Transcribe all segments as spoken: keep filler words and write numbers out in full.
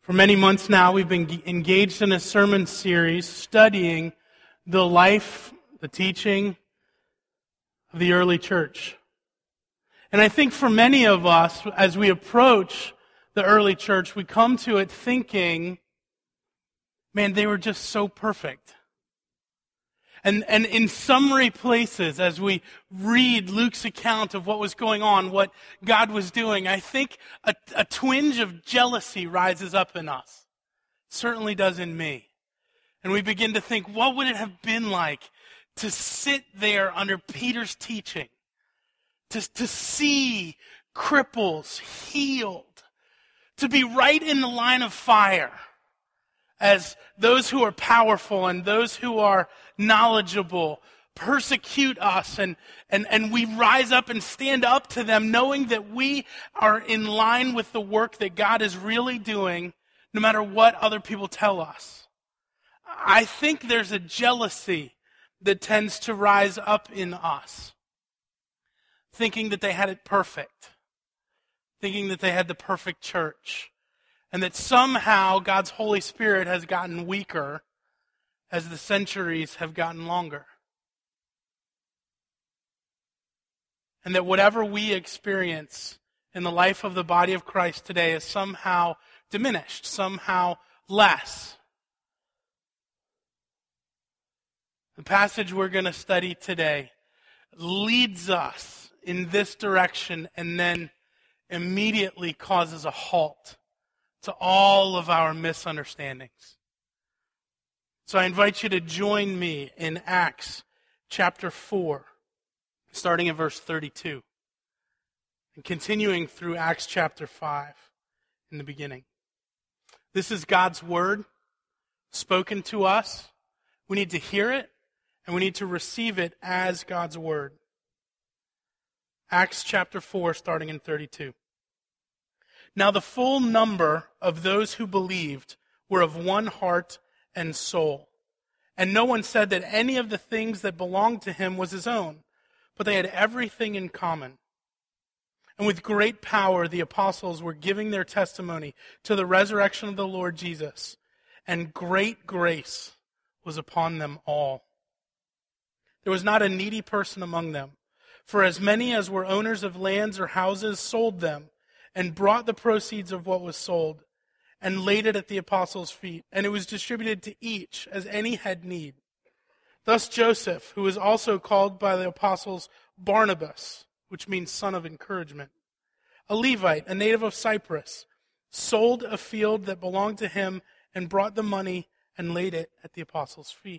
For many months now, we've been engaged in a sermon series studying the life, the teaching of the early church. And I think for many of us, as we approach the early church, we come to it thinking, man, they were just so perfect. And, and in summary places, as we read Luke's account of what was going on, what God was doing, I think a, a twinge of jealousy rises up in us. It certainly does in me. And we begin to think, what would it have been like to sit there under Peter's teaching, to, to see cripples healed, to be right in the line of fire, as those who are powerful and those who are knowledgeable persecute us, and, and, and we rise up and stand up to them knowing that we are in line with the work that God is really doing, no matter what other people tell us. I think there's a jealousy that tends to rise up in us, thinking that they had it perfect, thinking that they had the perfect church, and that somehow God's Holy Spirit has gotten weaker as the centuries have gotten longer. And that whatever we experience in the life of the body of Christ today is somehow diminished, somehow less. The passage we're going to study today leads us in this direction and then immediately causes a halt to all of our misunderstandings. So I invite you to join me in Acts chapter four, starting at verse thirty-two, and continuing through Acts chapter five in the beginning. This is God's word spoken to us. We need to hear it, and we need to receive it as God's word. Acts chapter four, starting in thirty-two. Now the full number of those who believed were of one heart and soul. And no one said that any of the things that belonged to him was his own, but they had everything in common. And with great power the apostles were giving their testimony to the resurrection of the Lord Jesus, and great grace was upon them all. There was not a needy person among them, for as many as were owners of lands or houses sold them, and brought the proceeds of what was sold, and laid it at the apostles' feet, and it was distributed to each as any had need. Thus Joseph, who was also called by the apostles Barnabas, which means son of encouragement, a Levite, a native of Cyprus, sold a field that belonged to him, and brought the money and laid it at the apostles' feet.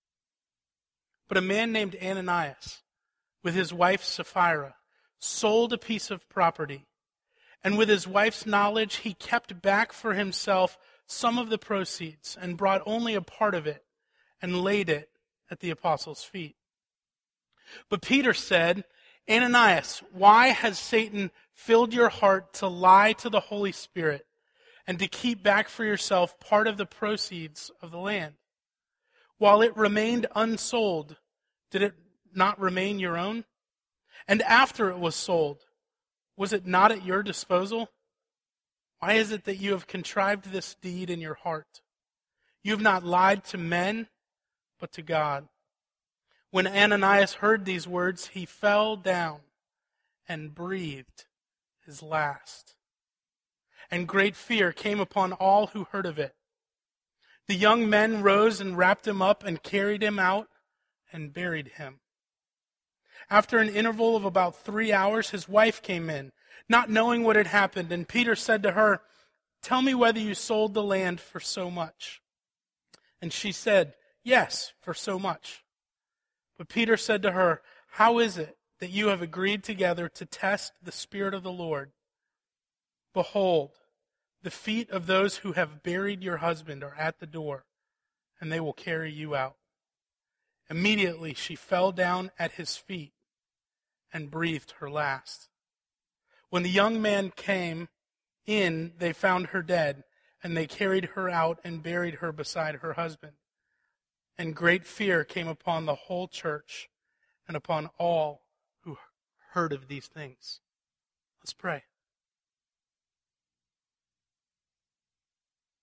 But a man named Ananias, with his wife Sapphira, sold a piece of property, and with his wife's knowledge, he kept back for himself some of the proceeds and brought only a part of it and laid it at the apostles' feet. But Peter said, Ananias, why has Satan filled your heart to lie to the Holy Spirit and to keep back for yourself part of the proceeds of the land? While it remained unsold, did it not remain your own? And after it was sold, was it not at your disposal? Why is it that you have contrived this deed in your heart? You have not lied to men, but to God. When Ananias heard these words, he fell down and breathed his last. And great fear came upon all who heard of it. The young men rose and wrapped him up and carried him out and buried him. After an interval of about three hours, his wife came in, not knowing what had happened, and Peter said to her, tell me whether you sold the land for so much. And she said, yes, for so much. But Peter said to her, how is it that you have agreed together to test the Spirit of the Lord? Behold, the feet of those who have buried your husband are at the door, and they will carry you out. Immediately she fell down at his feet and breathed her last. When the young man came in, they found her dead, and they carried her out and buried her beside her husband. And great fear came upon the whole church and upon all who heard of these things. Let's pray.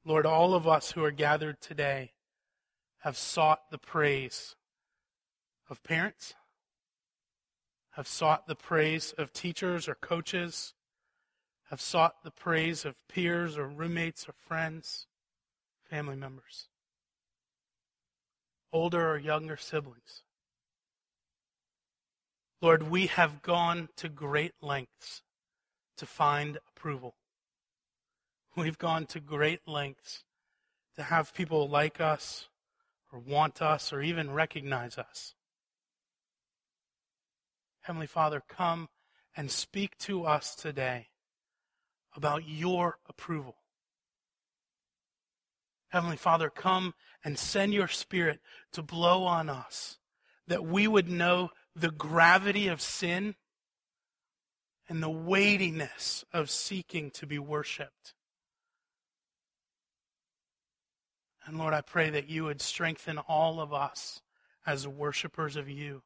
Lord, all of us who are gathered today have sought the praise of parents, have sought the praise of teachers or coaches, have sought the praise of peers or roommates or friends, family members, older or younger siblings. Lord, we have gone to great lengths to find approval. We've gone to great lengths to have people like us or want us or even recognize us. Heavenly Father, come and speak to us today about your approval. Heavenly Father, come and send your Spirit to blow on us, that we would know the gravity of sin and the weightiness of seeking to be worshipped. And Lord, I pray that you would strengthen all of us as worshipers of you.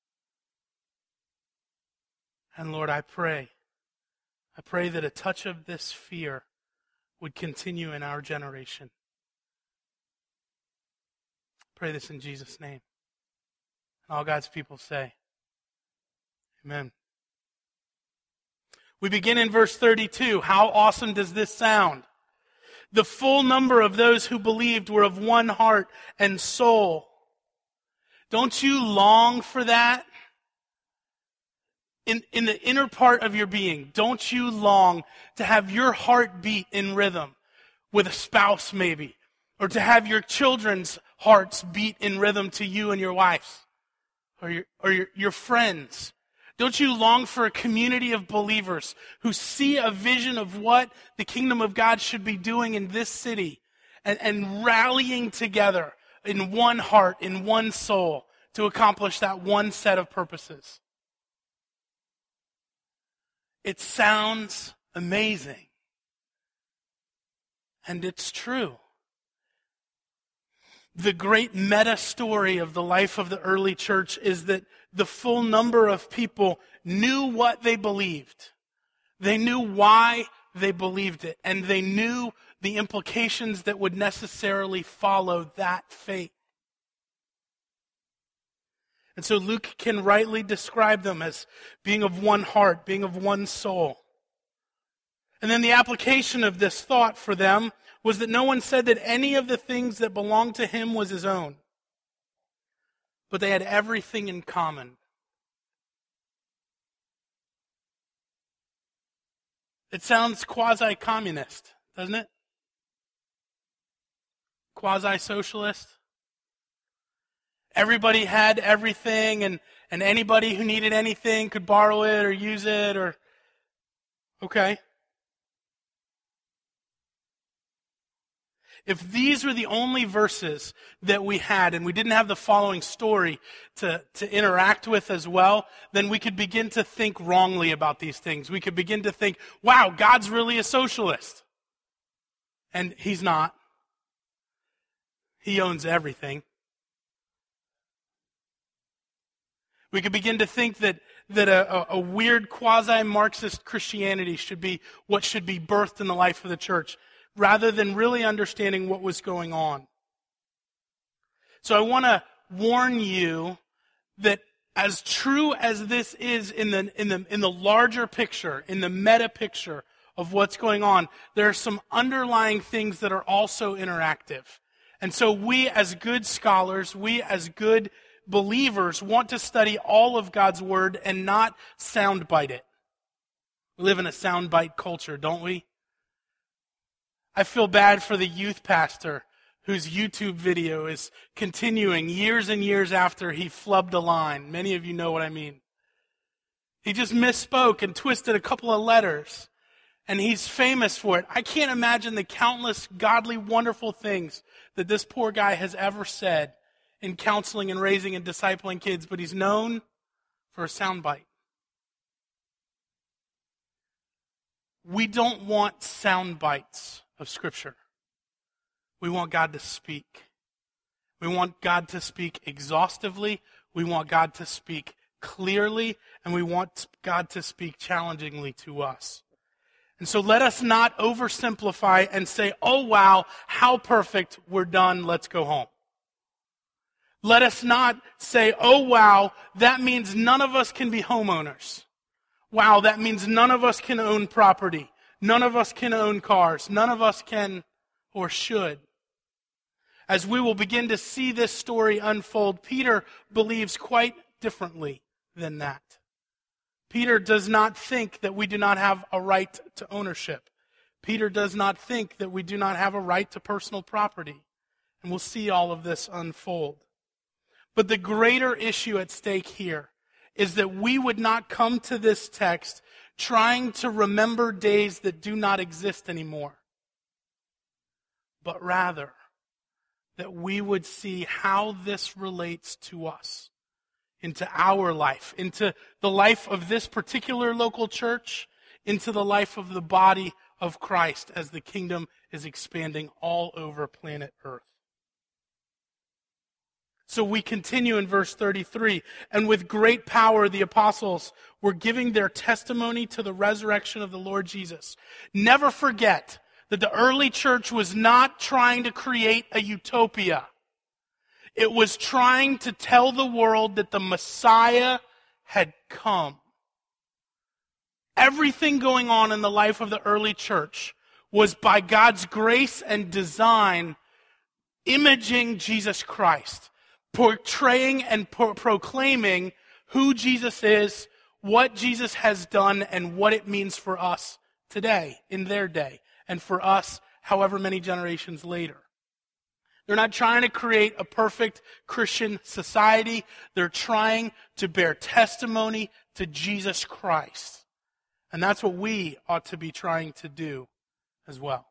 And Lord, I pray, I pray that a touch of this fear would continue in our generation. I pray this in Jesus' name. And all God's people say, amen. We begin in verse thirty-two. How awesome does this sound? The full number of those who believed were of one heart and soul. Don't you long for that? In, in the inner part of your being, don't you long to have your heart beat in rhythm with a spouse maybe? Or to have your children's hearts beat in rhythm to you and your wife's? Or your, or your, your friends? Don't you long for a community of believers who see a vision of what the kingdom of God should be doing in this city and, and rallying together in one heart, in one soul to accomplish that one set of purposes? It sounds amazing. And it's true. The great meta story of the life of the early church is that the full number of people knew what they believed. They knew why they believed it, and they knew the implications that would necessarily follow that faith. And so Luke can rightly describe them as being of one heart, being of one soul. And then the application of this thought for them was that no one said that any of the things that belonged to him was his own, but they had everything in common. It sounds quasi-communist, doesn't it? Quasi-socialist. Everybody had everything, and, and anybody who needed anything could borrow it or use it, or... Okay. If these were the only verses that we had, and we didn't have the following story to, to interact with as well, then we could begin to think wrongly about these things. We could begin to think, wow, God's really a socialist. And he's not. He owns everything. We could begin to think that, that a, a weird quasi-Marxist Christianity should be what should be birthed in the life of the church, rather than really understanding what was going on. So I want to warn you that as true as this is in the, in the, in the larger picture, in the meta picture of what's going on, there are some underlying things that are also interactive. And so we as good scholars, we as good believers want to study all of God's Word and not soundbite it. We live in a soundbite culture, don't we? I feel bad for the youth pastor whose YouTube video is continuing years and years after he flubbed a line. Many of you know what I mean. He just misspoke and twisted a couple of letters, and he's famous for it. I can't imagine the countless godly, wonderful things that this poor guy has ever said in counseling and raising and discipling kids, but he's known for a soundbite. We don't want sound bites of Scripture. We want God to speak. We want God to speak exhaustively. We want God to speak clearly. And we want God to speak challengingly to us. And so let us not oversimplify and say, oh wow, how perfect, we're done, let's go home. Let us not say, oh wow, that means none of us can be homeowners. Wow, that means none of us can own property. None of us can own cars. None of us can or should. As we will begin to see this story unfold, Peter believes quite differently than that. Peter does not think that we do not have a right to ownership. Peter does not think that we do not have a right to personal property. And we'll see all of this unfold. But the greater issue at stake here is that we would not come to this text trying to remember days that do not exist anymore, but rather that we would see how this relates to us, into our life, into the life of this particular local church, into the life of the body of Christ as the kingdom is expanding all over planet Earth. So we continue in verse thirty-three, and with great power the apostles were giving their testimony to the resurrection of the Lord Jesus. Never forget that the early church was not trying to create a utopia. It was trying to tell the world that the Messiah had come. Everything going on in the life of the early church was by God's grace and design imaging Jesus Christ, portraying and pro- proclaiming who Jesus is, what Jesus has done, and what it means for us today, in their day, and for us however many generations later. They're not trying to create a perfect Christian society. They're trying to bear testimony to Jesus Christ. And that's what we ought to be trying to do as well.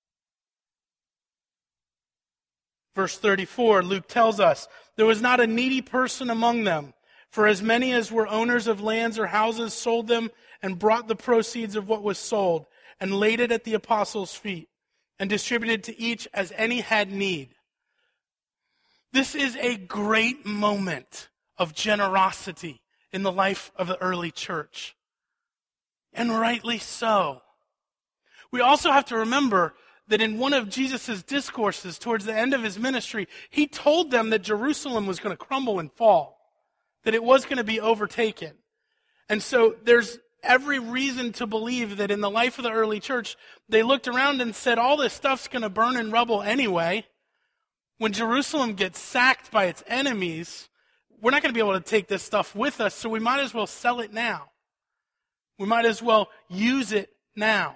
Verse thirty-four, Luke tells us, there was not a needy person among them, for as many as were owners of lands or houses sold them and brought the proceeds of what was sold and laid it at the apostles' feet and distributed to each as any had need. This is a great moment of generosity in the life of the early church. And rightly so. We also have to remember that in one of Jesus' discourses towards the end of his ministry, he told them that Jerusalem was going to crumble and fall, that it was going to be overtaken. And so there's every reason to believe that in the life of the early church, they looked around and said, all this stuff's going to burn in rubble anyway. When Jerusalem gets sacked by its enemies, we're not going to be able to take this stuff with us, so we might as well sell it now. We might as well use it now.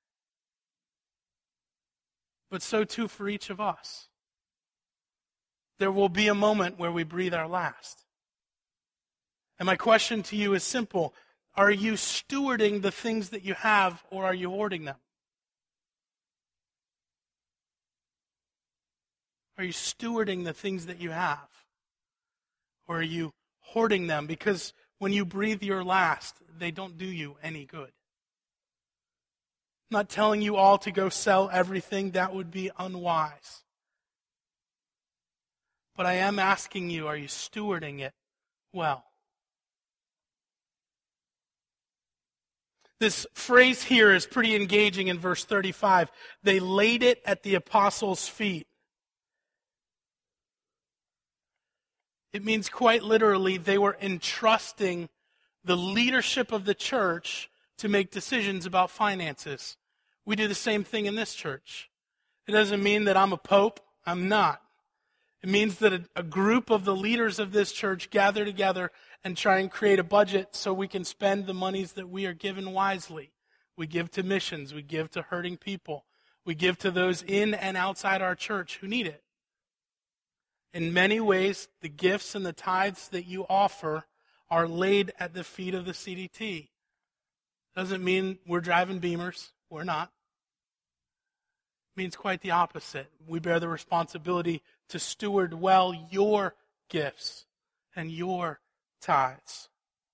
But so too for each of us. There will be a moment where we breathe our last. And my question to you is simple. Are you stewarding the things that you have, or are you hoarding them? Are you stewarding the things that you have? Or are you hoarding them? Because when you breathe your last, they don't do you any good. I'm not telling you all to go sell everything. That would be unwise. But I am asking you, are you stewarding it well? This phrase here is pretty engaging in verse thirty-five. They laid it at the apostles' feet. It means quite literally they were entrusting the leadership of the church to make decisions about finances. We do the same thing in this church. It doesn't mean that I'm a pope. I'm not. It means that a, a group of the leaders of this church gather together and try and create a budget so we can spend the monies that we are given wisely. We give to missions. We give to hurting people. We give to those in and outside our church who need it. In many ways, the gifts and the tithes that you offer are laid at the feet of the C D T. Doesn't mean we're driving Beamers. We're not. It means quite the opposite. We bear the responsibility to steward well your gifts and your tithes.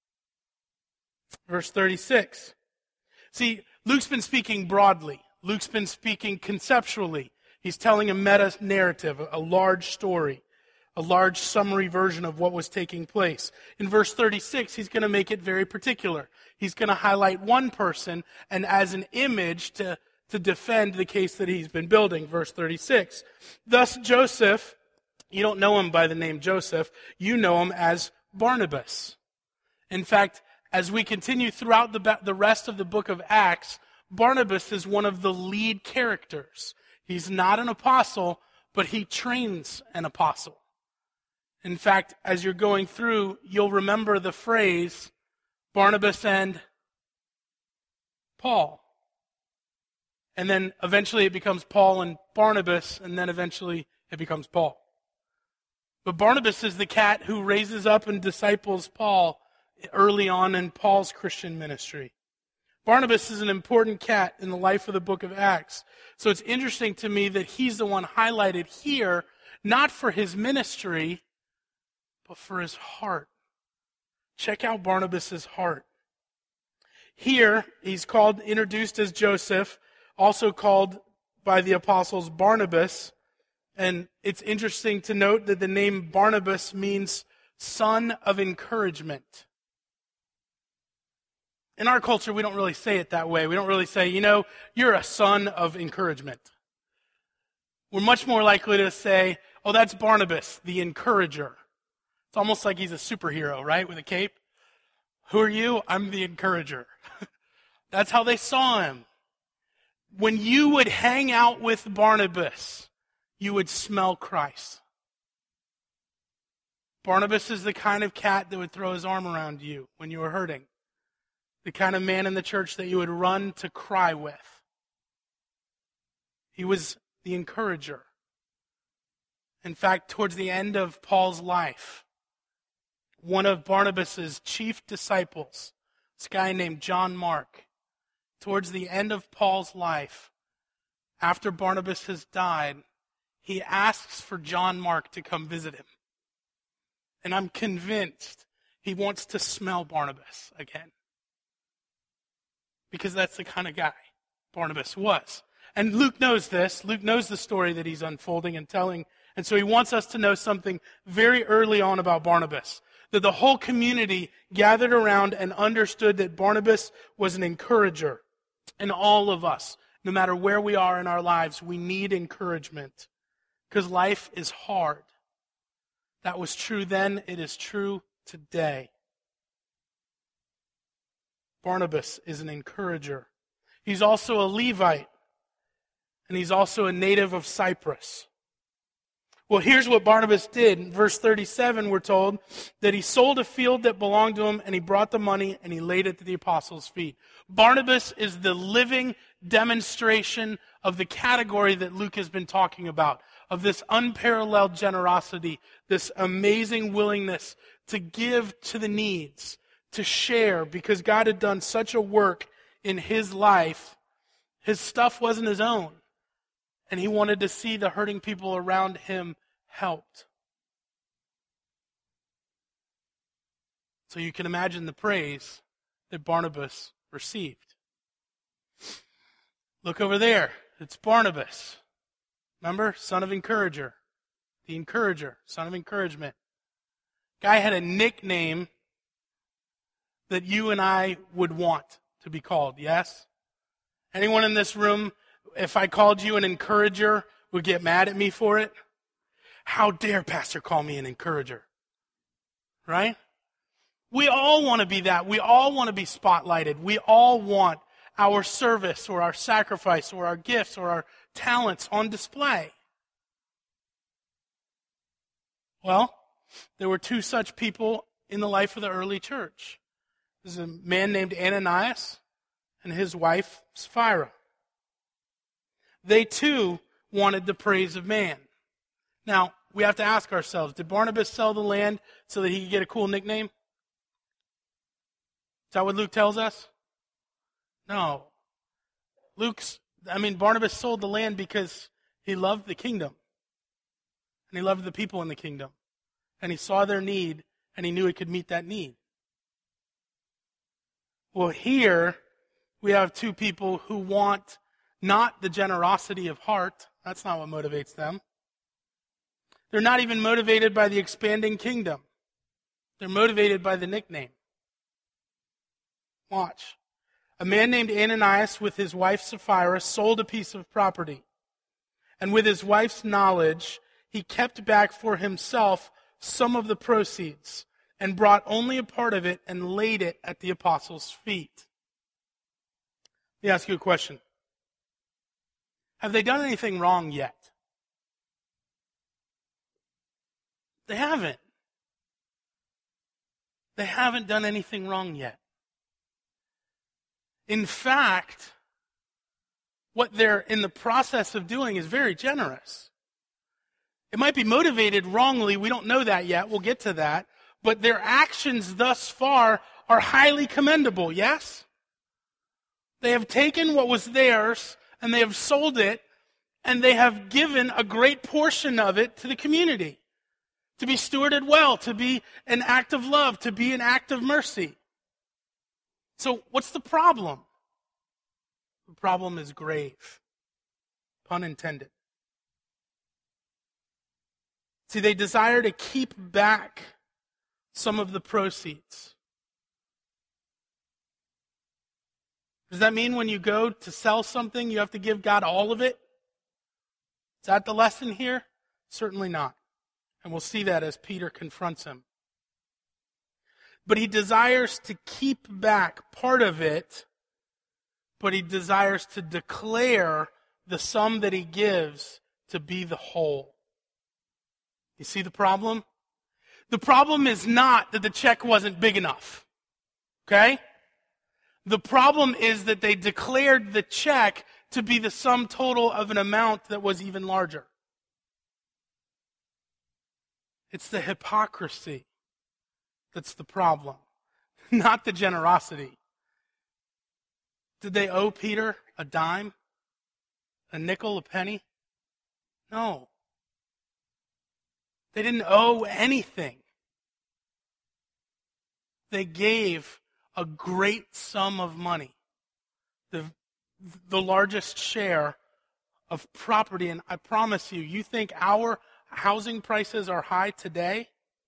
Verse thirty-six. See, Luke's been speaking broadly. Luke's been speaking conceptually. He's telling a meta narrative, a large story. a large summary version of what was taking place. In verse thirty-six, he's going to make it very particular. He's going to highlight one person and as an image to, to defend the case that he's been building. Verse thirty-six, thus Joseph, you don't know him by the name Joseph, you know him as Barnabas. In fact, as we continue throughout the, the rest of the book of Acts, Barnabas is one of the lead characters. He's not an apostle, but he trains an apostle. In fact, as you're going through, you'll remember the phrase, Barnabas and Paul. And then eventually it becomes Paul and Barnabas, and then eventually it becomes Paul. But Barnabas is the cat who raises up and disciples Paul early on in Paul's Christian ministry. Barnabas is an important cat in the life of the book of Acts. So it's interesting to me that he's the one highlighted here, not for his ministry, but for his heart. Check out Barnabas' heart. Here, he's called, introduced as Joseph, also called by the apostles Barnabas. And it's interesting to note that the name Barnabas means son of encouragement. In our culture, we don't really say it that way. We don't really say, you know, you're a son of encouragement. We're much more likely to say, oh, that's Barnabas, the encourager. It's almost like he's a superhero, right, with a cape. Who are you? I'm the encourager. That's how they saw him. When you would hang out with Barnabas, you would smell Christ. Barnabas is the kind of cat that would throw his arm around you when you were hurting. The kind of man in the church that you would run to cry with. He was the encourager. In fact, towards the end of Paul's life, one of Barnabas' chief disciples, this guy named John Mark, towards the end of Paul's life, after Barnabas has died, he asks for John Mark to come visit him. And I'm convinced he wants to smell Barnabas again. Because that's the kind of guy Barnabas was. And Luke knows this. Luke knows the story that he's unfolding and telling. And so he wants us to know something very early on about Barnabas. That the whole community gathered around and understood that Barnabas was an encourager. And all of us, no matter where we are in our lives, we need encouragement. Because life is hard. That was true then. It is true today. Barnabas is an encourager. He's also a Levite. And he's also a native of Cyprus. Well, here's what Barnabas did. In verse thirty-seven, we're told that he sold a field that belonged to him, and he brought the money, and he laid it at the apostles' feet. Barnabas is the living demonstration of the category that Luke has been talking about, of this unparalleled generosity, this amazing willingness to give to the needs, to share, because God had done such a work in his life. His stuff wasn't his own. And he wanted to see the hurting people around him helped. So you can imagine the praise that Barnabas received. Look over there. It's Barnabas. Remember? Son of encourager. The encourager. Son of encouragement. Guy had a nickname that you and I would want to be called, yes? Anyone in this room, if I called you an encourager, would get mad at me for it? How dare Pastor call me an encourager? Right? We all want to be that. We all want to be spotlighted. We all want our service or our sacrifice or our gifts or our talents on display. Well, there were two such people in the life of the early church. There's a man named Ananias and his wife Sapphira. They too wanted the praise of man. Now, we have to ask ourselves, did Barnabas sell the land so that he could get a cool nickname? Is that what Luke tells us? No. Luke's, I mean, Barnabas sold the land because he loved the kingdom. And he loved the people in the kingdom. And he saw their need, and he knew he could meet that need. Well, here we have two people who want not the generosity of heart. That's not what motivates them. They're not even motivated by the expanding kingdom. They're motivated by the nickname. Watch. A man named Ananias with his wife Sapphira sold a piece of property. And with his wife's knowledge, he kept back for himself some of the proceeds and brought only a part of it and laid it at the apostles' feet. Let me ask you a question. Have they done anything wrong yet? They haven't. They haven't done anything wrong yet. In fact, what they're in the process of doing is very generous. It might be motivated wrongly. We don't know that yet. We'll get to that. But their actions thus far are highly commendable, yes? They have taken what was theirs and they have sold it, and they have given a great portion of it to the community to be stewarded well, to be an act of love, to be an act of mercy. So what's the problem? The problem is grave. Pun intended. See, they desire to keep back some of the proceeds. Does that mean when you go to sell something, you have to give God all of it? Is that the lesson here? Certainly not. And we'll see that as Peter confronts him. But he desires to keep back part of it, but he desires to declare the sum that he gives to be the whole. You see the problem? The problem is not that the check wasn't big enough. Okay? The problem is that they declared the check to be the sum total of an amount that was even larger. It's the hypocrisy that's the problem, not the generosity. Did they owe Peter a dime? A nickel, a penny? No. They didn't owe anything. They gave a great sum of money, the, the largest share of property. And I promise you, you think our housing prices are high today?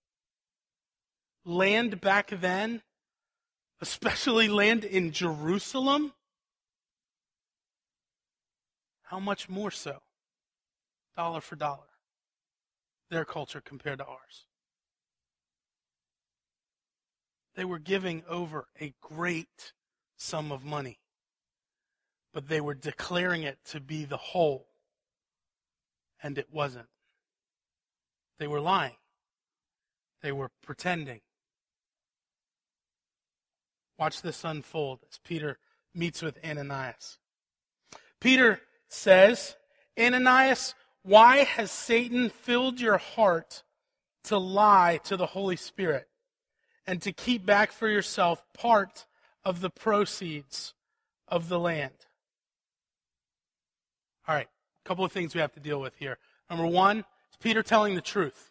Land back then, especially land in Jerusalem, how much more so? Dollar for dollar. Their culture compared to ours. They were giving over a great sum of money, but they were declaring it to be the whole, and it wasn't. They were lying. They were pretending. Watch this unfold as Peter meets with Ananias. Peter says, Ananias, why has Satan filled your heart to lie to the Holy Spirit and to keep back for yourself part of the proceeds of the land? All right, a couple of things we have to deal with here. Number one, is Peter telling the truth?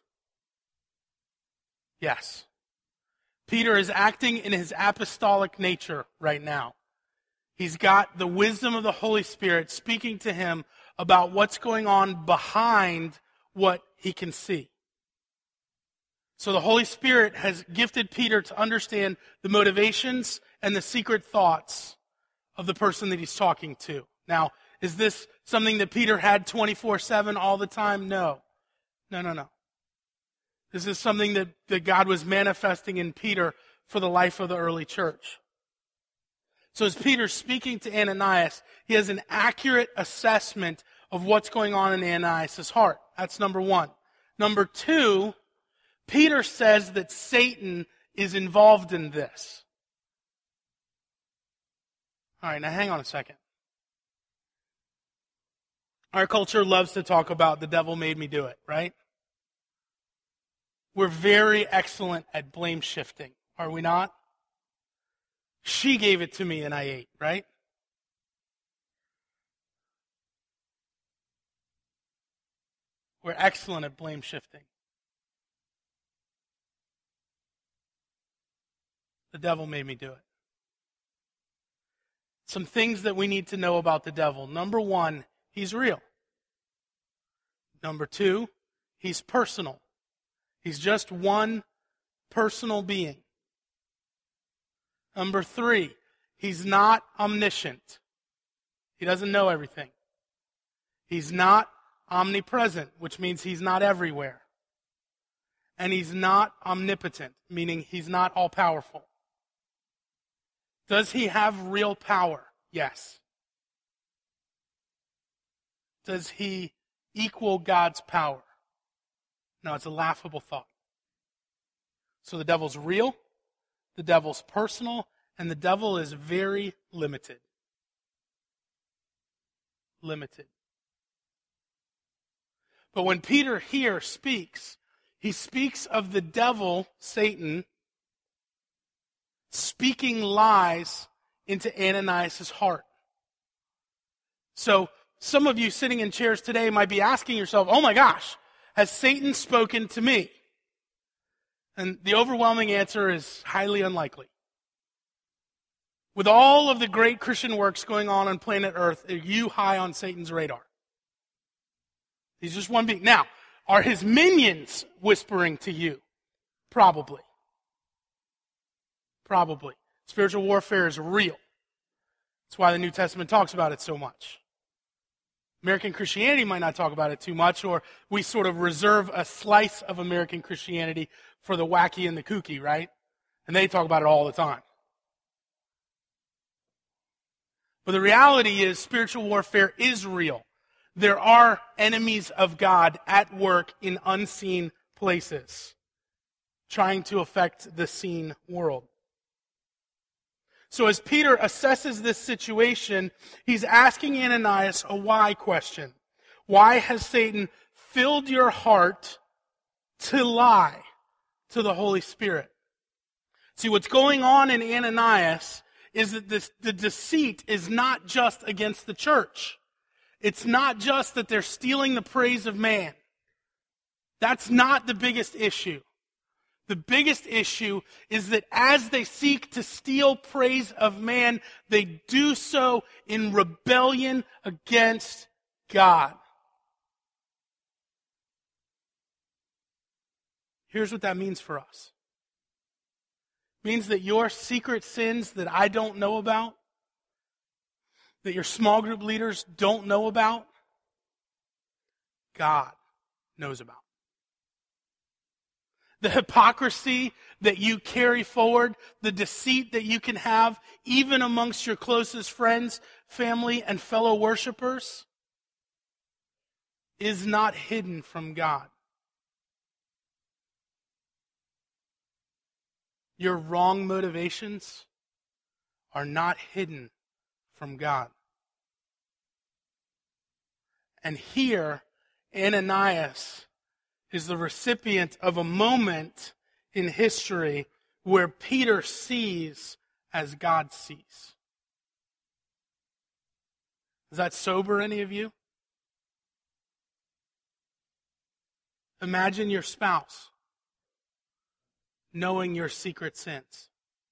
Yes. Peter is acting in his apostolic nature right now. He's got the wisdom of the Holy Spirit speaking to him about what's going on behind what he can see. So the Holy Spirit has gifted Peter to understand the motivations and the secret thoughts of the person that he's talking to. Now, is this something that Peter had twenty-four seven all the time? No. No, no, no. This is something that, that God was manifesting in Peter for the life of the early church. So as Peter's speaking to Ananias, he has an accurate assessment of what's going on in Ananias' heart. That's number one. Number two, Peter says that Satan is involved in this. All right, now hang on a second. Our culture loves to talk about the devil made me do it, right? We're very excellent at blame shifting, are we not? She gave it to me and I ate, right? We're excellent at blame shifting. The devil made me do it. Some things that we need to know about the devil. Number one, he's real. Number two, He's personal. He's just one personal being. Number three, he's not omniscient. He doesn't know everything. He's not omnipresent, which means he's not everywhere. And he's not omnipotent, meaning he's not all-powerful. Does he have real power? Yes. Does he equal God's power? No, it's a laughable thought. So the devil's real, the devil's personal, and the devil is very limited. Limited. But when Peter here speaks, he speaks of the devil, Satan, speaking lies into Ananias' heart. So some of you sitting in chairs today might be asking yourself, oh my gosh, has Satan spoken to me? And the overwhelming answer is highly unlikely. With all of the great Christian works going on on planet Earth, are you high on Satan's radar? He's just one being. Now, are his minions whispering to you? Probably. Probably. Spiritual warfare is real. That's why the New Testament talks about it so much. American Christianity might not talk about it too much, or we sort of reserve a slice of American Christianity for the wacky and the kooky, right? And they talk about it all the time. But the reality is spiritual warfare is real. There are enemies of God at work in unseen places, trying to affect the seen world. So as Peter assesses this situation, he's asking Ananias a why question. Why has Satan filled your heart to lie to the Holy Spirit? See, what's going on in Ananias is that this, the deceit is not just against the church. It's not just that they're stealing the praise of man. That's not the biggest issue. The biggest issue is that as they seek to steal praise of man, they do so in rebellion against God. Here's what that means for us. It means that your secret sins that I don't know about, that your small group leaders don't know about, God knows about. The hypocrisy that you carry forward, the deceit that you can have, even amongst your closest friends, family, and fellow worshipers, is not hidden from God. Your wrong motivations are not hidden from God. And here, Ananias is the recipient of a moment in history where Peter sees as God sees. Does that sober any of you? Imagine your spouse knowing your secret sins.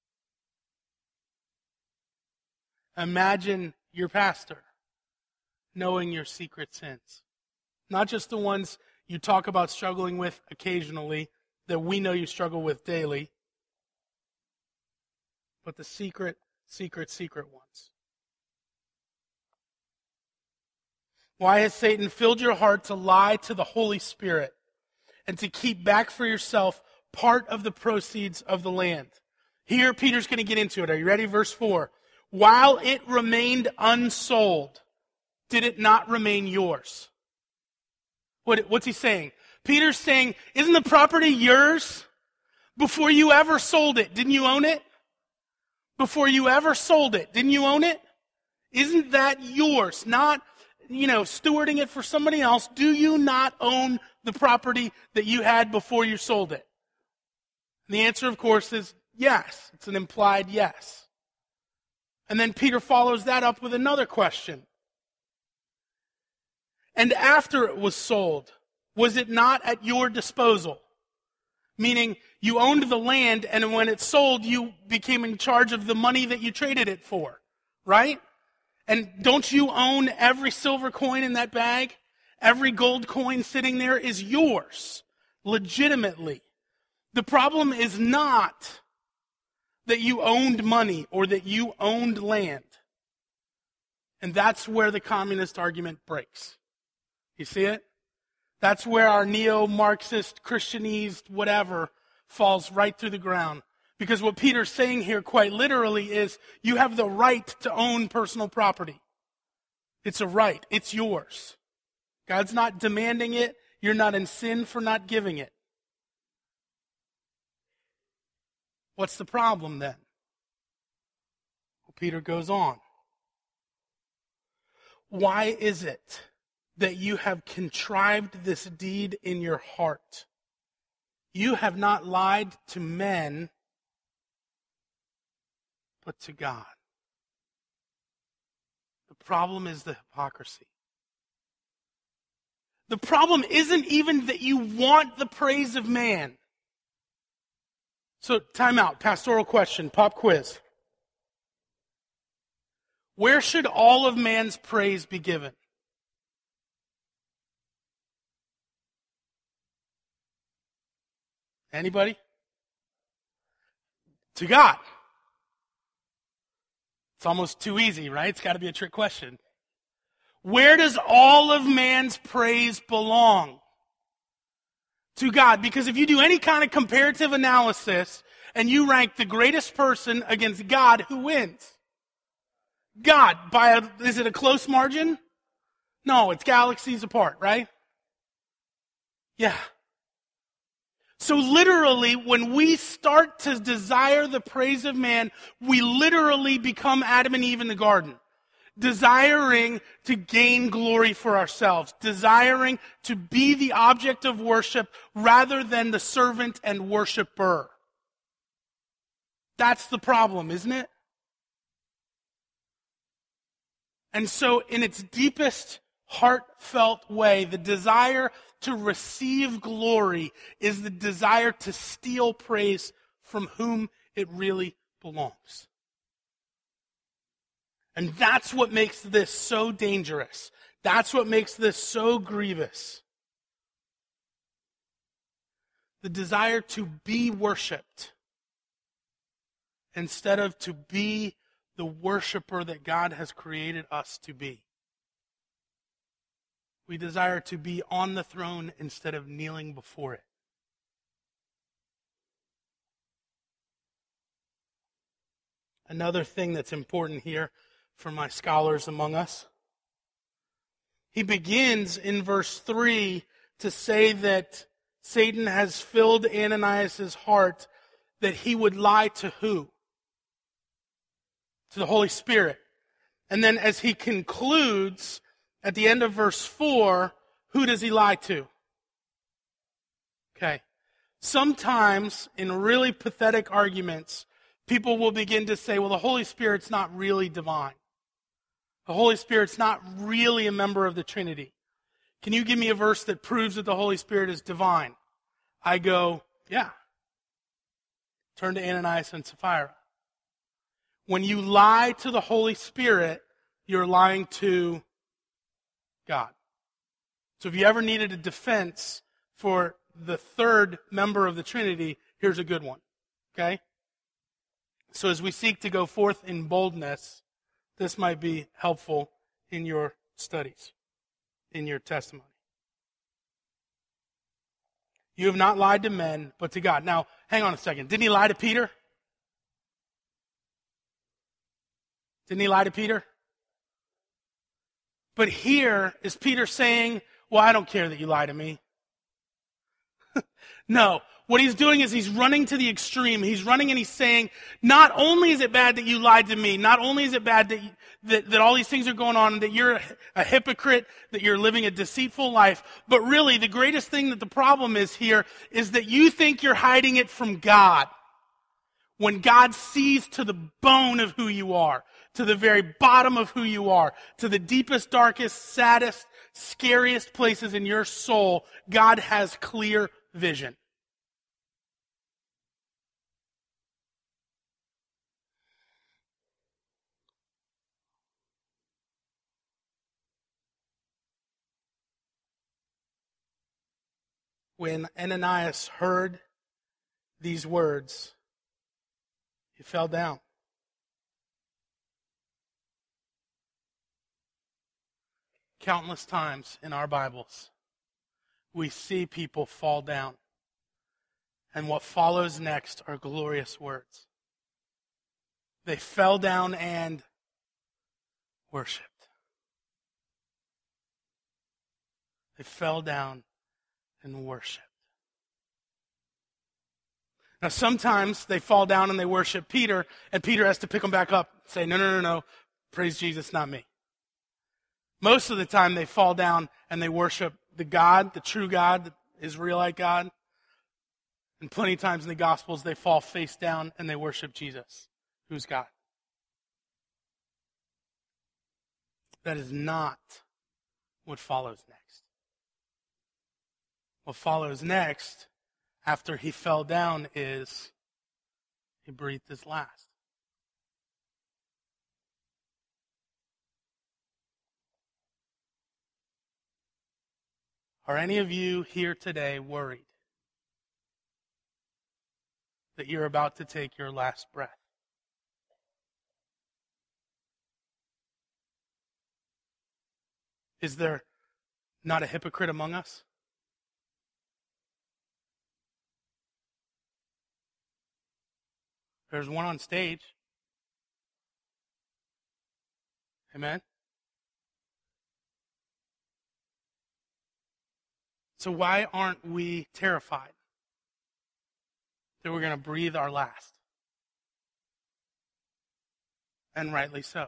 Imagine your pastor knowing your secret sins. Not just the ones you talk about struggling with occasionally, that we know you struggle with daily, but the secret, secret, secret ones. Why has Satan filled your heart to lie to the Holy Spirit and to keep back for yourself part of the proceeds of the land? Here, Peter's going to get into it. Are you ready? Verse four. While it remained unsold, did it not remain yours? What, what's he saying? Peter's saying, isn't the property yours? Before you ever sold it, didn't you own it? Before you ever sold it, didn't you own it? Isn't that yours? Not, you know, stewarding it for somebody else. Do you not own the property that you had before you sold it? And the answer, of course, is yes. It's an implied yes. And then Peter follows that up with another question. And after it was sold, was it not at your disposal? Meaning, you owned the land, and when it sold, you became in charge of the money that you traded it for, right? And don't you own every silver coin in that bag? Every gold coin sitting there is yours, legitimately. The problem is not that you owned money or that you owned land. And that's where the communist argument breaks. You see it? That's where our neo-Marxist, Christianese, whatever, falls right through the ground. Because what Peter's saying here quite literally is, you have the right to own personal property. It's a right. It's yours. God's not demanding it. You're not in sin for not giving it. What's the problem then? Well, Peter goes on. Why is it that you have contrived this deed in your heart? You have not lied to men, but to God. The problem is the hypocrisy. The problem isn't even that you want the praise of man. So, time out. Pastoral question. Pop quiz. Where should all of man's praise be given? Anybody? To God. It's almost too easy, right? It's got to be a trick question. Where does all of man's praise belong? To God. Because if you do any kind of comparative analysis and you rank the greatest person against God, who wins? God. By a, is it a close margin? No, it's galaxies apart, right? Yeah. So literally, when we start to desire the praise of man, we literally become Adam and Eve in the garden. Desiring to gain glory for ourselves. Desiring to be the object of worship rather than the servant and worshiper. That's the problem, isn't it? And so in its deepest, heartfelt way, the desire to receive glory is the desire to steal praise from whom it really belongs. And that's what makes this so dangerous. That's what makes this so grievous. The desire to be worshiped instead of to be the worshiper that God has created us to be. We desire to be on the throne instead of kneeling before it. Another thing that's important here for my scholars among us. He begins in verse three to say that Satan has filled Ananias' heart that he would lie to who? To the Holy Spirit. And then as he concludes, at the end of verse four, who does he lie to? Okay. Sometimes in really pathetic arguments, people will begin to say, well, the Holy Spirit's not really divine. The Holy Spirit's not really a member of the Trinity. Can you give me a verse that proves that the Holy Spirit is divine? I go, yeah. Turn to Ananias and Sapphira. When you lie to the Holy Spirit, you're lying to God. So if you ever needed a defense for the third member of the Trinity, here's a good one. Okay? So as we seek to go forth in boldness, this might be helpful in your studies, in your testimony. You have not lied to men, but to God. Now, hang on a second. Didn't he lie to Peter? Didn't he lie to Peter? But here is Peter saying, well, I don't care that you lie to me. No. What he's doing is he's running to the extreme. He's running and he's saying, not only is it bad that you lied to me, not only is it bad that, you, that, that all these things are going on, that you're a, a hypocrite, that you're living a deceitful life, but really the greatest thing that the problem is here is that you think you're hiding it from God. When God sees to the bone of who you are, to the very bottom of who you are, to the deepest, darkest, saddest, scariest places in your soul, God has clear vision. when Ananias heard these words, he fell down. Countless times in our Bibles, we see people fall down. And what follows next are glorious words. They fell down and worshipped. They fell down and worshipped. Now sometimes they fall down and they worship Peter, and Peter has to pick them back up and say, no, no, no, no, praise Jesus, not me. Most of the time they fall down and they worship the God, the true God, the Israelite God. And plenty of times in the Gospels they fall face down and they worship Jesus, who's God. That is not what follows next. What follows next, after he fell down, is he breathed his last. Are any of you here today worried that you're about to take your last breath? Is there not a hypocrite among us? There's one on stage. Amen? So why aren't we terrified that we're going to breathe our last? And rightly so.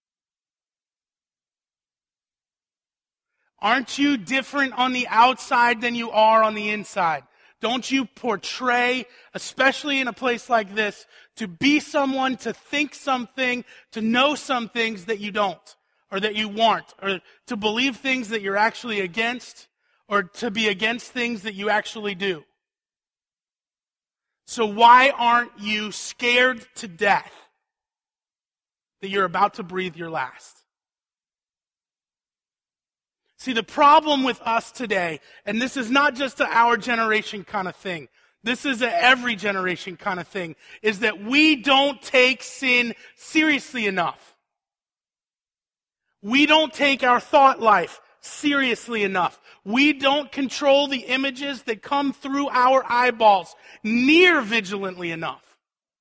Aren't you different on the outside than you are on the inside? Don't you portray, especially in a place like this, to be someone, to think something, to know some things that you don't, or that you want, or to believe things that you're actually against, or to be against things that you actually do? So why aren't you scared to death that you're about to breathe your last? See, the problem with us today, and this is not just a our generation kind of thing, this is a every generation kind of thing, is that we don't take sin seriously enough. We don't take our thought life seriously enough. We don't control the images that come through our eyeballs near vigilantly enough.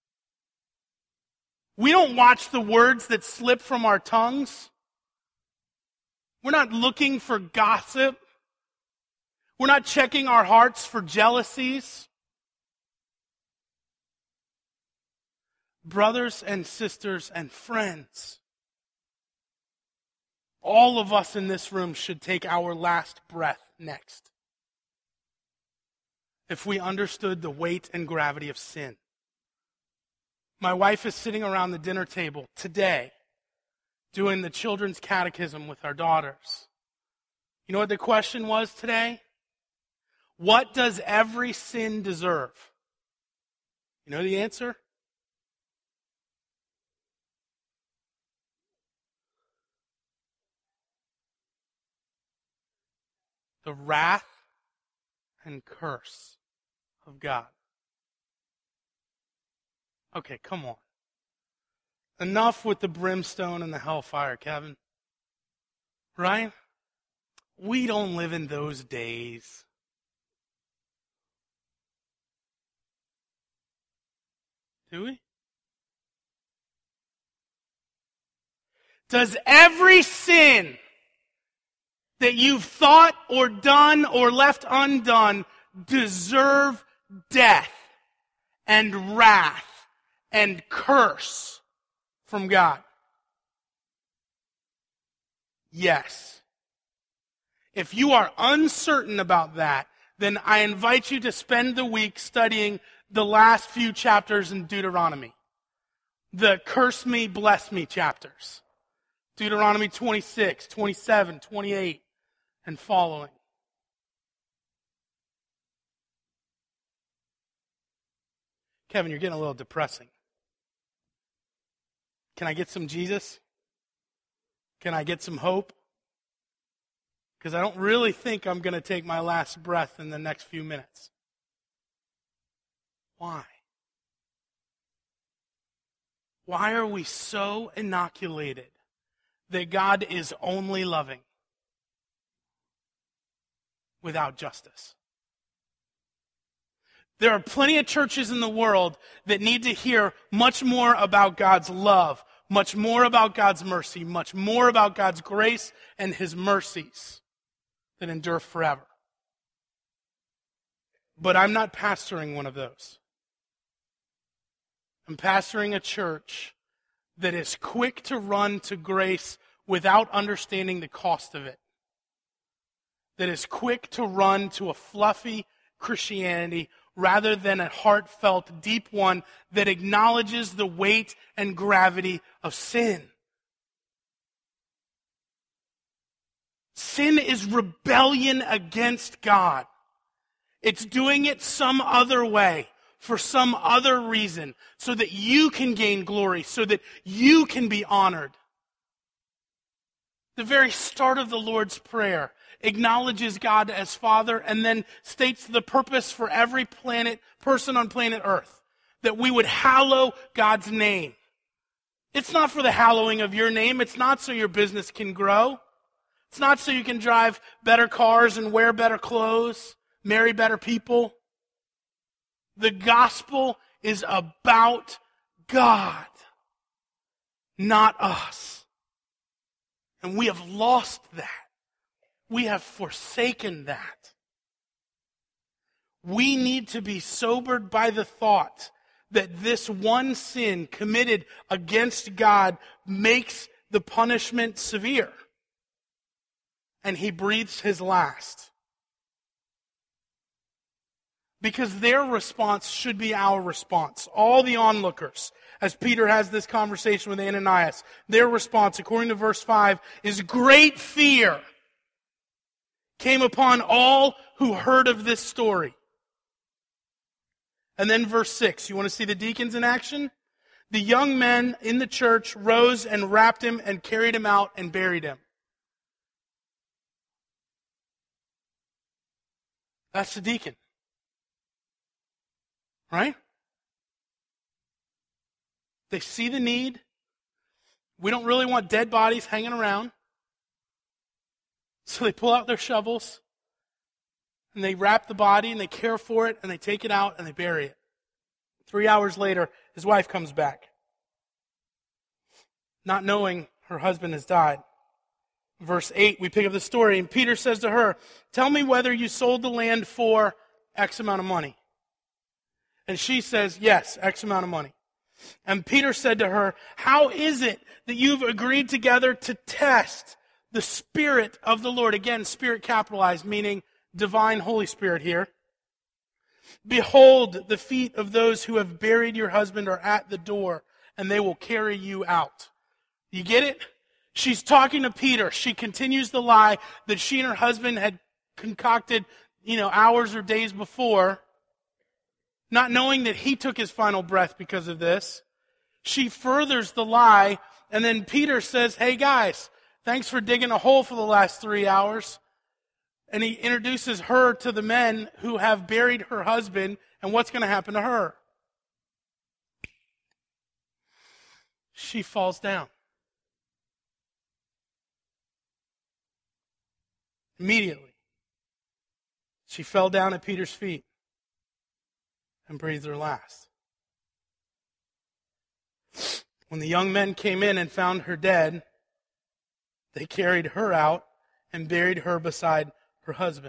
We don't watch the words that slip from our tongues. We're not looking for gossip. We're not checking our hearts for jealousies. Brothers and sisters and friends, all of us in this room should take our last breath next, if we understood the weight and gravity of sin. My wife is sitting around the dinner table today doing the children's catechism with our daughters. You know what the question was today? What does every sin deserve? You know the answer? The wrath and curse of God. Okay, come on. Enough with the brimstone and the hellfire, Kevin. Right? We don't live in those days. Do we? Does every sin that you've thought or done or left undone deserve death and wrath and curse from God? Yes. If you are uncertain about that, then I invite you to spend the week studying the last few chapters in Deuteronomy. The curse me, bless me chapters. Deuteronomy twenty-six, twenty-seven, twenty-eight, and following. Kevin, you're getting a little depressing. Can I get some Jesus? Can I get some hope? because I don't really think I'm going to take my last breath in the next few minutes. Why? Why are we so inoculated that God is only loving without justice? There are plenty of churches in the world that need to hear much more about God's love, much more about God's mercy, much more about God's grace and His mercies that endure forever. But I'm not pastoring one of those. I'm pastoring a church that is quick to run to grace without understanding the cost of it. That is quick to run to a fluffy Christianity rather than a heartfelt, deep one that acknowledges the weight and gravity of sin. Sin is rebellion against God. It's doing it some other way, for some other reason, so that you can gain glory, so that you can be honored. The very start of the Lord's Prayer acknowledges God as Father and then states the purpose for every planet, person on planet Earth, that we would hallow God's name. It's not for the hallowing of your name. It's not so your business can grow. It's not so you can drive better cars and wear better clothes, marry better people. The gospel is about God, not us. And we have lost that. We have forsaken that. We need to be sobered by the thought that this one sin committed against God makes the punishment severe. And He breathes His last. Because their response should be our response. All the onlookers, as Peter has this conversation with Ananias, their response, according to verse five, is great fear came upon all who heard of this story. And then verse six, you want to see the deacons in action? The young men in the church rose and wrapped him and carried him out and buried him. That's the deacon. Right? They see the need. We don't really want dead bodies hanging around. So they pull out their shovels and they wrap the body and they care for it and they take it out and they bury it. Three hours later, his wife comes back, not knowing her husband has died. Verse eight, we pick up the story, and Peter says to her, "Tell me whether you sold the land for X amount of money." And she says, "Yes, X amount of money." And Peter said to her, "How is it that you've agreed together to test the Spirit of the Lord?" Again, Spirit capitalized, meaning divine Holy Spirit here. "Behold, the feet of those who have buried your husband are at the door, and they will carry you out." You get it? She's talking to Peter. She continues the lie that she and her husband had concocted, you know, hours or days before, not knowing that he took his final breath because of this. She furthers the lie, and then Peter says, "Hey guys, thanks for digging a hole for the last three hours. And he introduces her to the men who have buried her husband, and what's going to happen to her? She falls down. Immediately, she fell down at Peter's feet and breathed her last. When the young men came in and found her dead, they carried her out and buried her beside her husband.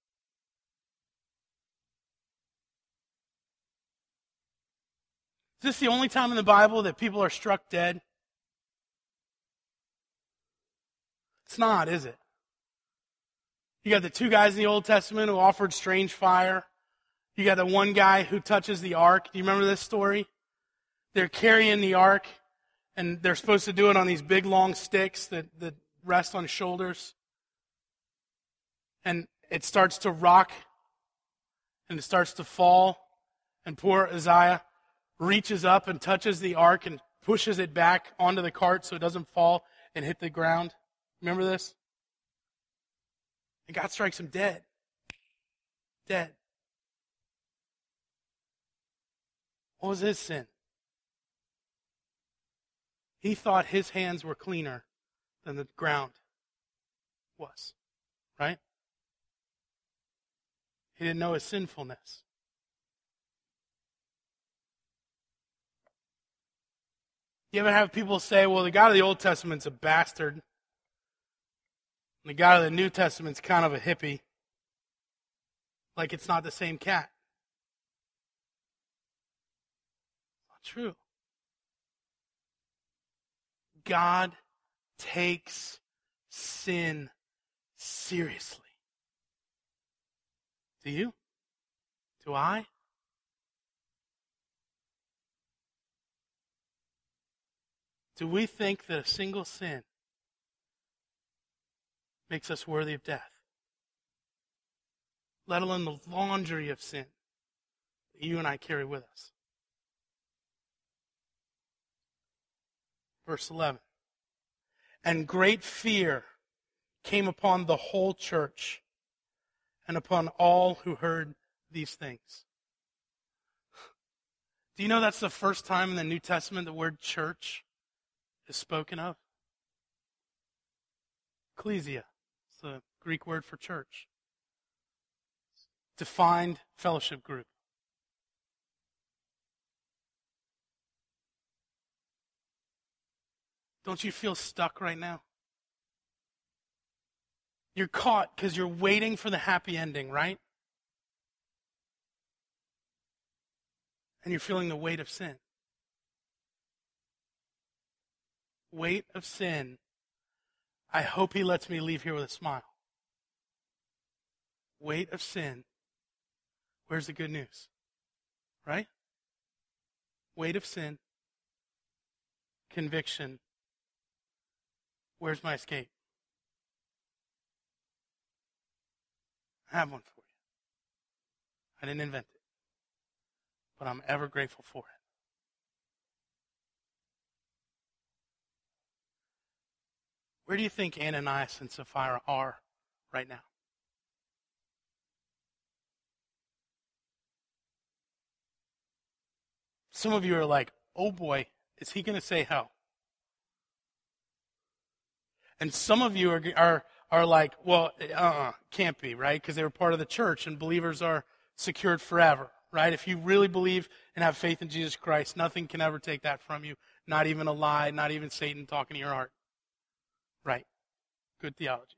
Is this the only time in the Bible that people are struck dead? It's not, is it? You got the two guys in the Old Testament who offered strange fire. You got the one guy who touches the ark. Do you remember this story? They're carrying the ark, and they're supposed to do it on these big, long sticks that, that rest on shoulders. And it starts to rock, and it starts to fall, and poor Uzziah reaches up and touches the ark and pushes it back onto the cart so it doesn't fall and hit the ground. Remember this? And God strikes him dead. Dead. What was his sin? He thought his hands were cleaner than the ground was. Right? He didn't know his sinfulness. You ever have people say, well, the God of the Old Testament's a bastard. And the God of the New Testament's kind of a hippie. Like it's not the same cat. Not true. God takes sin seriously. Do you? Do I? Do we think that a single sin makes us worthy of death? Let alone the laundry of sin that you and I carry with us. Verse eleven. And great fear came upon the whole church and upon all who heard these things. Do you know that's the first time in the New Testament the word church is spoken of? Ecclesia. It's the Greek word for church. Defined fellowship group. Don't you feel stuck right now? You're caught because you're waiting for the happy ending, right? And you're feeling the weight of sin. Weight of sin. I hope he lets me leave here with a smile. Weight of sin. Where's the good news? Right? Weight of sin. Conviction. Where's my escape? I have one for you. I didn't invent it, but I'm ever grateful for it. Where do you think Ananias and Sapphira are right now? Some of you are like, oh boy, is he going to say hell? And some of you are are, are like, well, uh-uh, can't be, right? Because they were part of the church and believers are secured forever, right? If you really believe and have faith in Jesus Christ, nothing can ever take that from you. Not even a lie, not even Satan talking to your heart. Right. Good theology.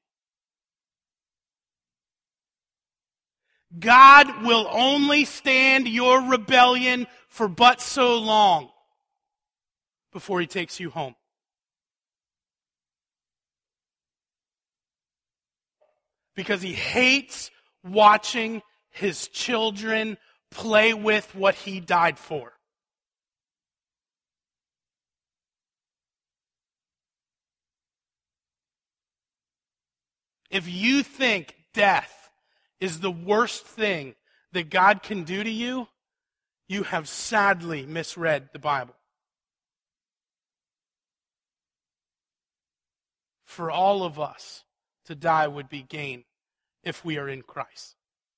God will only stand your rebellion for but so long before he takes you home. Because he hates watching his children play with what he died for. If you think death is the worst thing that God can do to you, you have sadly misread the Bible. For all of us, to die would be gain if we are in Christ.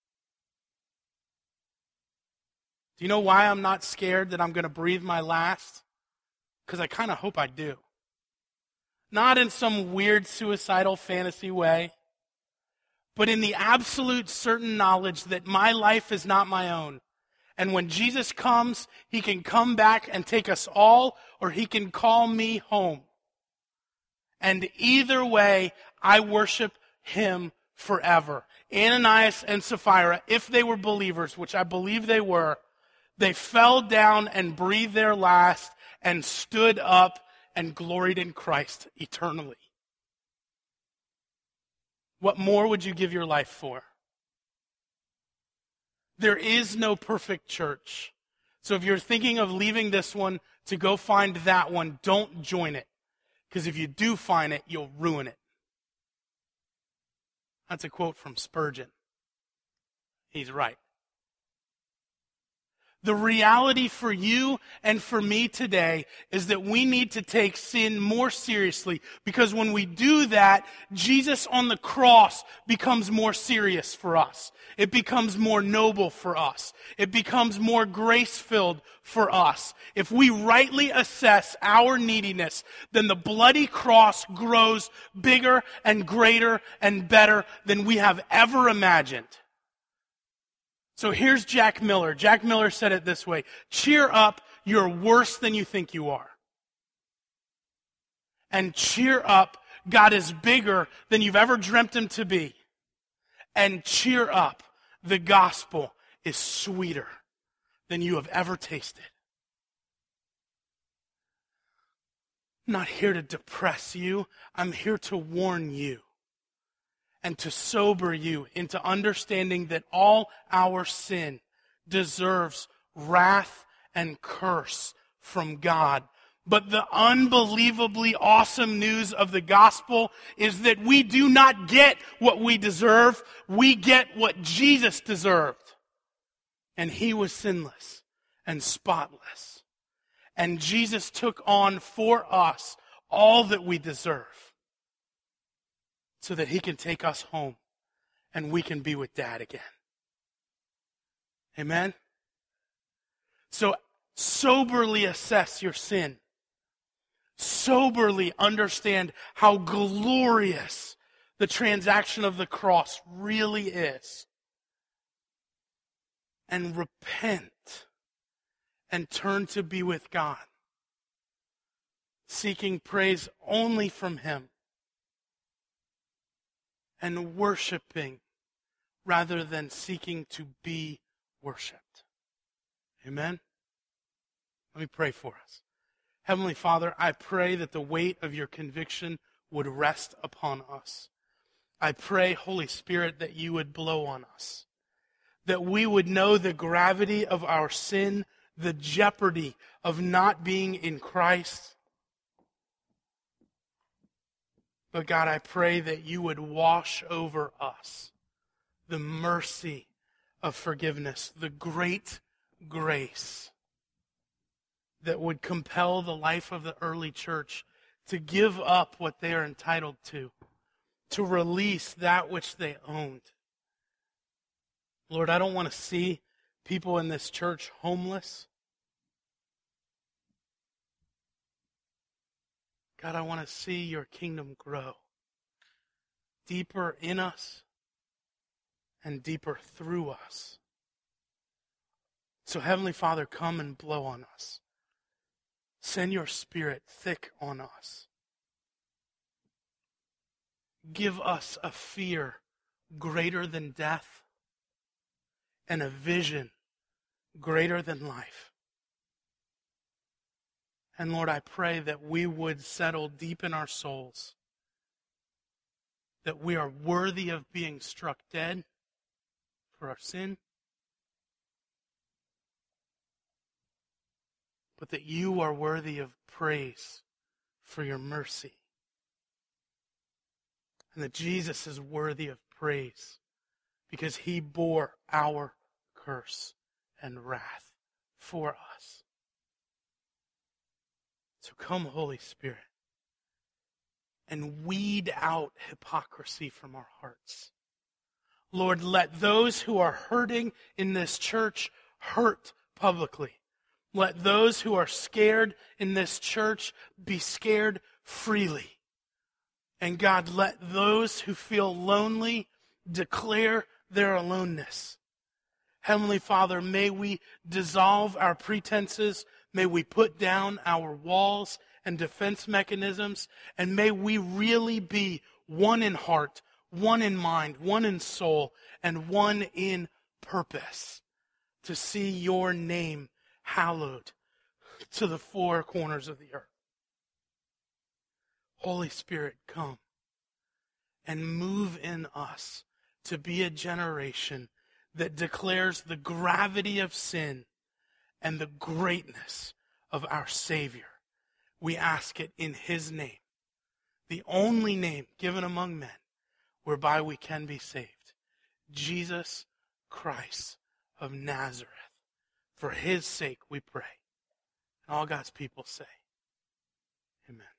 Do you know why I'm not scared that I'm going to breathe my last? Because I kind of hope I do. Not in some weird suicidal fantasy way, but in the absolute certain knowledge that my life is not my own. And when Jesus comes, he can come back and take us all, or he can call me home. And either way, I worship him forever. Ananias and Sapphira, if they were believers, which I believe they were, they fell down and breathed their last and stood up and gloried in Christ eternally. What more would you give your life for? There is no perfect church. So if you're thinking of leaving this one to go find that one, don't join it. Because if you do find it, you'll ruin it. That's a quote from Spurgeon. He's right. The reality for you and for me today is that we need to take sin more seriously, because when we do that, Jesus on the cross becomes more serious for us. It becomes more noble for us. It becomes more grace-filled for us. If we rightly assess our neediness, then the bloody cross grows bigger and greater and better than we have ever imagined. So here's Jack Miller. Jack Miller said it this way: cheer up, you're worse than you think you are. And cheer up, God is bigger than you've ever dreamt him to be. And cheer up, the gospel is sweeter than you have ever tasted. I'm not here to depress you. I'm here to warn you and to sober you into understanding that all our sin deserves wrath and curse from God. But the unbelievably awesome news of the gospel is that we do not get what we deserve. We get what Jesus deserved. And he was sinless and spotless. And Jesus took on for us all that we deserve, so that he can take us home and we can be with Dad again. Amen? So soberly assess your sin. Soberly understand how glorious the transaction of the cross really is. And repent and turn to be with God, seeking praise only from him, and worshiping rather than seeking to be worshiped. Amen? Let me pray for us. Heavenly Father, I pray that the weight of your conviction would rest upon us. I pray, Holy Spirit, that you would blow on us, that we would know the gravity of our sin, the jeopardy of not being in Christ. But God, I pray that you would wash over us the mercy of forgiveness, the great grace that would compel the life of the early church to give up what they are entitled to, to release that which they owned. Lord, I don't want to see people in this church homeless. God, I want to see your kingdom grow deeper in us and deeper through us. So, Heavenly Father, come and blow on us. Send your Spirit thick on us. Give us a fear greater than death and a vision greater than life. And Lord, I pray that we would settle deep in our souls that we are worthy of being struck dead for our sin, but that you are worthy of praise for your mercy. And that Jesus is worthy of praise because he bore our curse and wrath for us. So come, Holy Spirit, and weed out hypocrisy from our hearts. Lord, let those who are hurting in this church hurt publicly. Let those who are scared in this church be scared freely. And God, let those who feel lonely declare their aloneness. Heavenly Father, may we dissolve our pretenses. May we put down our walls and defense mechanisms. And may we really be one in heart, one in mind, one in soul, and one in purpose to see your name hallowed to the four corners of the earth. Holy Spirit, come and move in us to be a generation that declares the gravity of sin and the greatness of our Savior. We ask it in his name, the only name given among men whereby we can be saved, Jesus Christ of Nazareth. For his sake we pray. And all God's people say, amen.